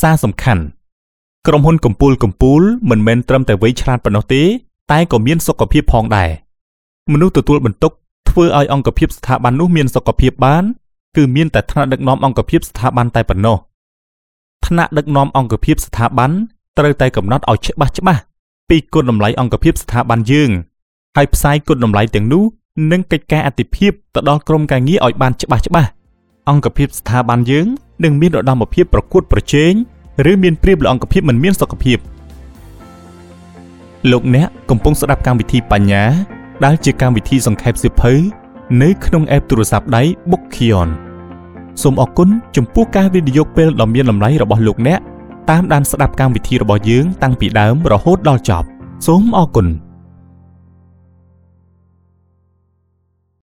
សារសំខាន់ក្រុមហ៊ុនកំពូលមិនមែនត្រឹមតែវៃឆ្លាតប៉ុណ្ណោះទេតែក៏មានសុខភាពផងដែរមនុស្សទទួលបន្ទុកធ្វើឲ្យអង្គភាពស្ថាប័ននោះមានសុខភាពបានគឺមានតែថ្នាក់ដឹកនាំអង្គភាពស្ថាប័នតែប៉ុណ្ណោះថ្នាក់ដឹកនាំអង្គភាពស្ថាប័នត្រូវតែកំណត់ឲ្យច្បាស់ពីគុណតម្លៃអង្គភាពស្ថាប័នយើងហើយផ្សាយគុណតម្លៃទាំងនោះនិងកិច្ចការអាទិភាពទៅដល់ក្រុមការងារឲ្យបានច្បាស់អង្គភាពស្ថាប័នយើងនឹងមានឧត្តមភាពប្រកួតប្រជែងឬមានប្រៀបលើអង្គភាពមិនមានសុខភាពលោកអ្នកកំពុងស្ដាប់កម្មវិធីបញ្ញាដែលជាកម្មវិធីសង្ខេបសៀវភៅនៅក្នុង app ទូរស័ព្ទដៃ Bookkion សូមអរគុណចំពោះការវិនិយោគពេលដ៏មានតម្លៃរបស់លោកអ្នកតាមដានស្ដាប់កម្មវិធីរបស់យើងតាំងពីដើមរហូតដល់ចប់សូមអរគុណ